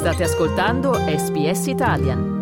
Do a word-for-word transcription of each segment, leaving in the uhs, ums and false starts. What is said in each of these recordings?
State ascoltando S B S Italian.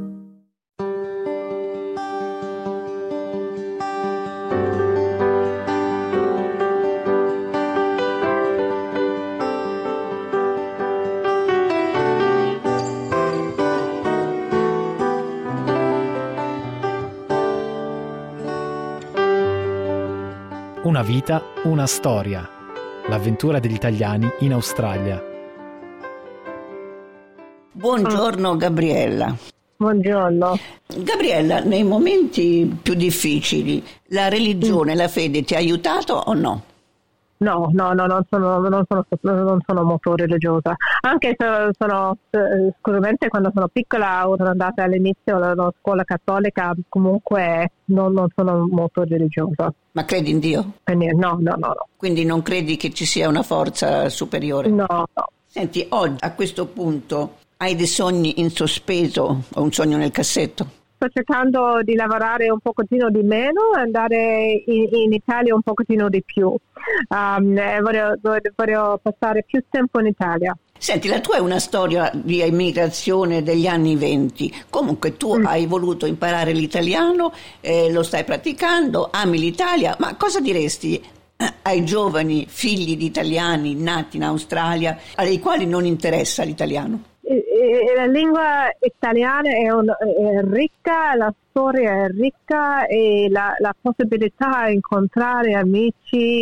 Una vita, una storia. L'avventura degli italiani in Australia. Buongiorno Gabriella. Buongiorno. Gabriella, nei momenti più difficili, la religione, la fede ti ha aiutato o no? No, no, no, non sono, non sono, non sono molto religiosa. Anche se sono, sicuramente quando sono piccola sono andata all'inizio alla scuola cattolica, comunque non, non sono molto religiosa. Ma credi in Dio? No, no, no, no. Quindi non credi che ci sia una forza superiore? No, no. Senti, oggi a questo punto hai dei sogni in sospeso o un sogno nel cassetto? Sto cercando di lavorare un pochettino di meno e andare in, in Italia un pochettino di più. Um, voglio, voglio passare più tempo in Italia. Senti, la tua è una storia di emigrazione degli anni venti. Comunque tu mm. hai voluto imparare l'italiano, eh, lo stai praticando, ami l'Italia, ma cosa diresti ai giovani figli di italiani nati in Australia, ai quali non interessa l'italiano? La lingua italiana è, un, è ricca, la storia è ricca e la, la possibilità di incontrare amici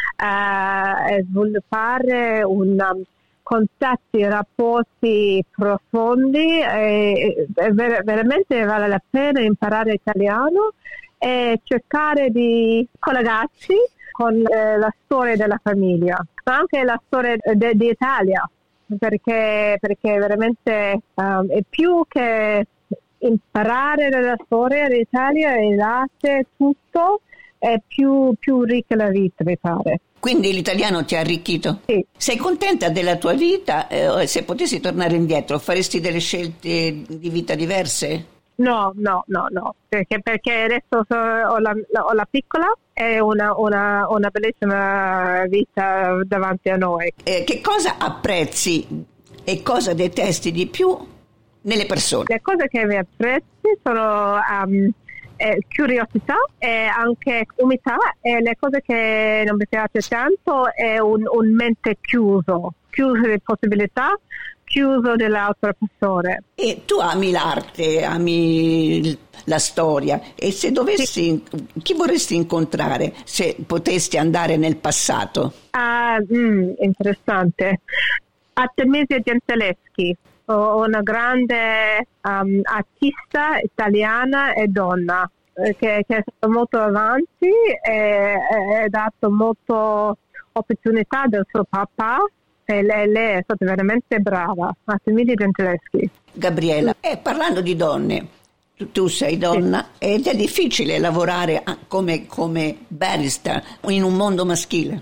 uh, e sviluppare un um, contatti, rapporti profondi e, e ver- veramente vale la pena imparare italiano e cercare di collegarsi con eh, la storia della famiglia, ma anche la storia de- di Italia. Perché, perché veramente um, è più che imparare la storia d'Italia e l'arte, tutto è più, più ricca la vita, mi pare. Quindi l'italiano ti ha arricchito? Sì. Sei contenta della tua vita? Eh, se potessi tornare indietro, faresti delle scelte di vita diverse? No, no, no, no, perché, perché adesso so, ho, la, la, ho la piccola e una, una, una bellissima vita davanti a noi. Eh, che cosa apprezzi e cosa detesti di più nelle persone? Le cose che mi apprezzi sono um, eh, curiosità e anche umiltà, e le cose che non mi piace tanto è un, un mente chiuso, chiuso di possibilità, chiuso dell'altra persona. E tu ami l'arte, ami la storia, e se dovessi, sì. Chi vorresti incontrare se potesti andare nel passato? Ah, mm, interessante. Artemisia Gentileschi, una grande um, artista italiana e donna eh, che, che è stata molto avanti e ha dato molto opportunità del suo papà. E lei, lei è stata veramente brava, Artemisia Gentileschi. Gabriella, eh, parlando di donne, tu, tu sei donna, sì. Ed è difficile lavorare come, come barista in un mondo maschile?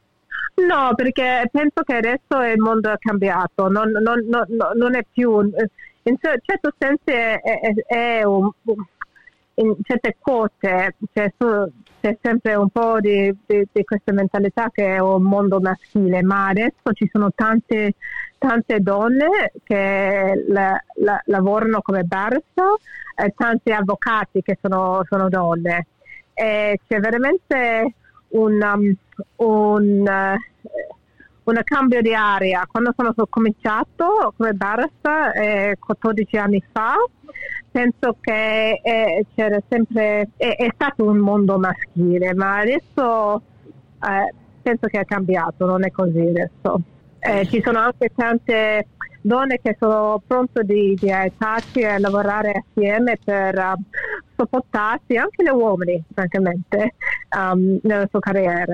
No, perché penso che adesso il mondo è cambiato, non, non, non, non è più, in certo senso è, è, è un, in certe cose c'è, c'è sempre un po' di, di, di questa mentalità che è un mondo maschile, ma adesso ci sono tante, tante donne che la, la, lavorano come barista e tanti avvocati che sono, sono donne. E c'è veramente un, um, un, uh, un cambio di aria. Quando sono cominciato come barista eh, quattordici anni fa, penso che eh, c'era sempre è, è stato un mondo maschile, ma adesso eh, penso che è cambiato, non è così adesso. Eh, ci sono anche tante donne che sono pronte di, di aiutarci a lavorare assieme per uh, sopportarsi, anche gli uomini francamente, um, nella sua carriera.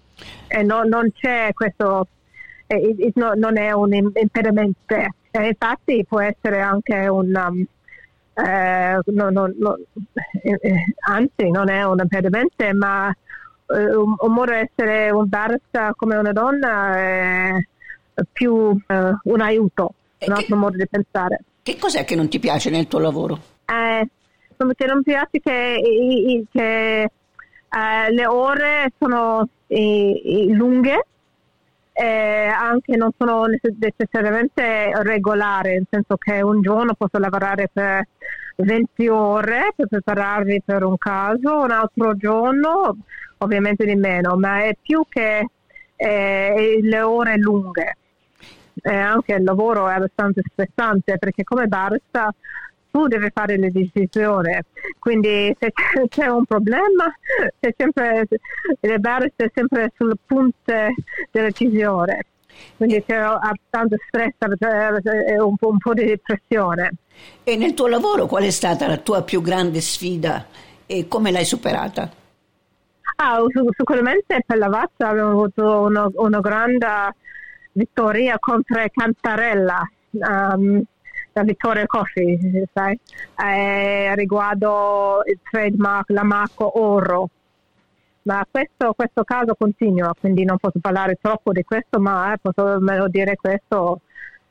E no, non c'è questo, eh, it, no, non è un impedimento, eh, infatti può essere anche un um, eh, no, no, no, eh, eh, anzi non è un impedimento, ma eh, un, un modo di essere un barista come una donna è più eh, un aiuto, e un altro che, modo di pensare. Che cos'è che non ti piace nel tuo lavoro? Eh, che non mi piace che, che eh, le ore sono eh, lunghe eh, anche non sono necessariamente regolari, nel senso che un giorno posso lavorare per venti ore per prepararmi per un caso, un altro giorno ovviamente di meno, ma è più che eh, le ore lunghe. Eh, anche il lavoro è abbastanza stressante, perché come barista tu devi fare le decisioni, quindi se c'è un problema c'è sempre, il barista è sempre sul punto della decisione, quindi c'è tanto stress e un po', un po' di pressione. E nel tuo lavoro qual è stata la tua più grande sfida e come l'hai superata? Ah, sicuramente per la Vazza abbiamo avuto una, una grande vittoria contro Cantarella, um, la Vittoria Coffee, sai, eh, riguardo il trademark, la marca Oro. Ma questo, questo caso continua, quindi non posso parlare troppo di questo, ma eh, posso dire questo,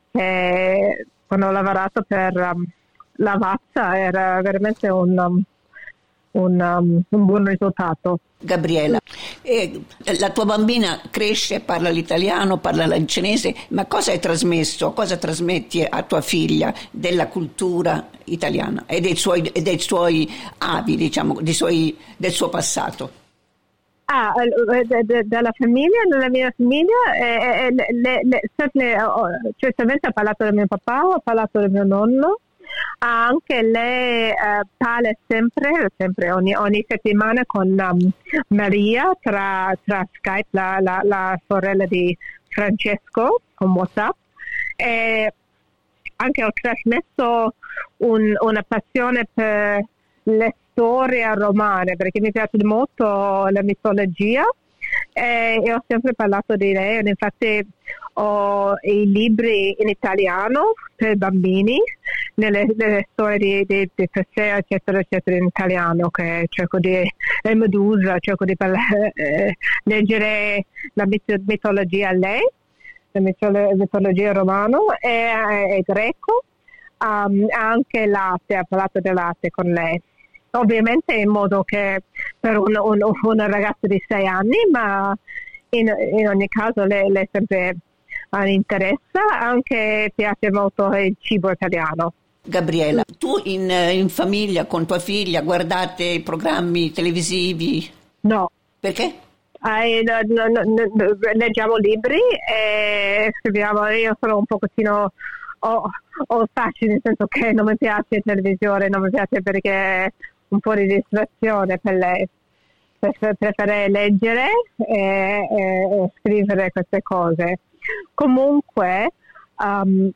che quando ho lavorato per um, la Vazza era veramente un, um, un, um, un buon risultato. Gabriela, eh, la tua bambina cresce, parla l'italiano, parla il cinese, ma cosa hai trasmesso, cosa trasmetti a tua figlia della cultura italiana e dei suoi, e dei suoi avi, diciamo, dei suoi, del suo passato? Ah, de, de, della famiglia, della mia famiglia, eh, eh, le, le, sempre, oh, certamente ha parlato del mio papà, ha parlato del mio nonno. Anche lei uh, parla sempre, sempre ogni, ogni settimana con um, Maria tra, tra Skype, la, la, la sorella di Francesco, con WhatsApp. E anche ho trasmesso un, una passione per le storie romane, perché mi piace molto la mitologia. E, e ho sempre parlato di lei, infatti ho i libri in italiano per bambini, nelle, nelle storie di, di, di Teseo, eccetera, eccetera, in italiano, che cerco di, e Medusa, cerco di parlare, eh, leggere la mit- mitologia a lei, la mitolo- mitologia romana e, e greco, um, anche latte, ha parlato del latte con lei. Ovviamente in modo che per un, un, una ragazza di sei anni, ma in, in ogni caso lei, lei sempre ha interesse, anche piace molto il cibo italiano. Gabriela, tu in, in famiglia con tua figlia guardate programmi televisivi? No. Perché? Eh, no, no, no, leggiamo libri e scriviamo. Io sono un pochettino o, o facile, nel senso che non mi piace la televisione, non mi piace perché è un po' di distrazione per lei. Preferisco leggere e, e, e scrivere queste cose. Comunque um,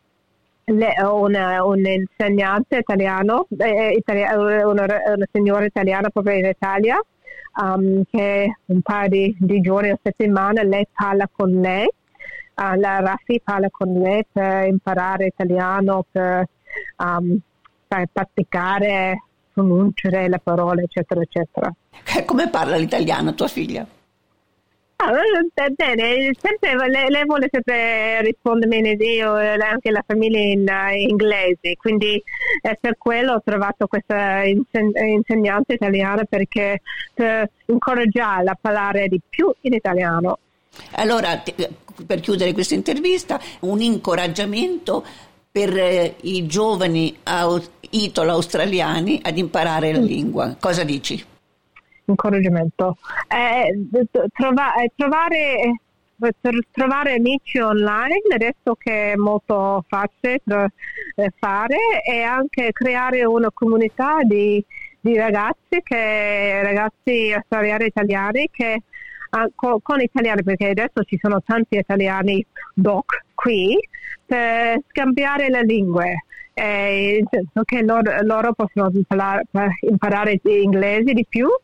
le, una, un insegnante italiano, eh, italiano una, una signora italiana proprio in Italia, um, che un paio di, di giorni o settimane lei parla con lei, uh, la Raffi parla con lei per imparare italiano, per, um, per praticare, pronunciare le parole, eccetera, eccetera. Come parla l'italiano tua figlia? Ah, bene, sempre, lei, lei vuole sempre rispondermi in io e anche la famiglia in uh, inglese, quindi eh, per quello ho trovato questa insen- insegnante italiana, perché per incoraggiarla a parlare di più in italiano. Allora, te, per chiudere questa intervista, un incoraggiamento per eh, i giovani au- italo-australiani ad imparare la mm. lingua. Cosa dici? Incoraggiamento. Eh, trova, eh, trovare, per trovare amici online, adesso che è molto facile tra, eh, fare, e anche creare una comunità di, di ragazzi, che, ragazzi australiani italiani che uh, con, con italiani, perché adesso ci sono tanti italiani doc qui, per scambiare le lingue. Eh, nel senso che loro, loro possono imparare, imparare inglese di più.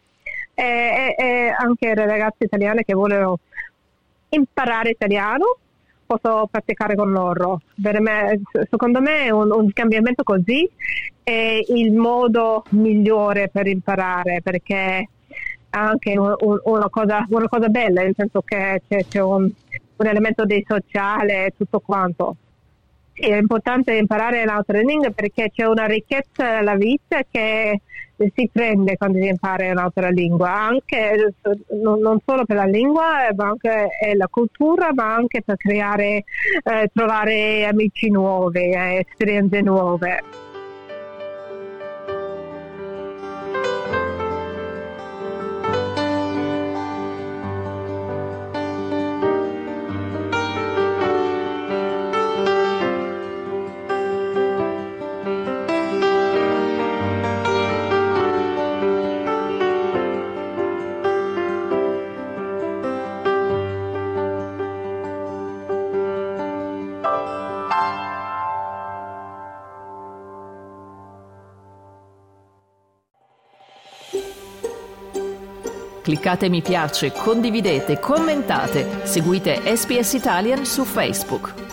E, e anche le ragazze italiane che vogliono imparare italiano, posso praticare con loro. Me, secondo me un, un cambiamento così è il modo migliore per imparare, perché è anche un, un, una, cosa, una cosa bella, nel senso che c'è, c'è un, un elemento di sociale e tutto quanto. Sì, è importante imparare un'altra lingua perché c'è una ricchezza nella vita che si prende quando si impara un'altra lingua, anche non, non solo per la lingua, ma anche eh, la cultura, ma anche per creare, eh, trovare amici nuovi, eh, esperienze nuove. Cliccate mi piace, condividete, commentate, seguite S B S Italian su Facebook.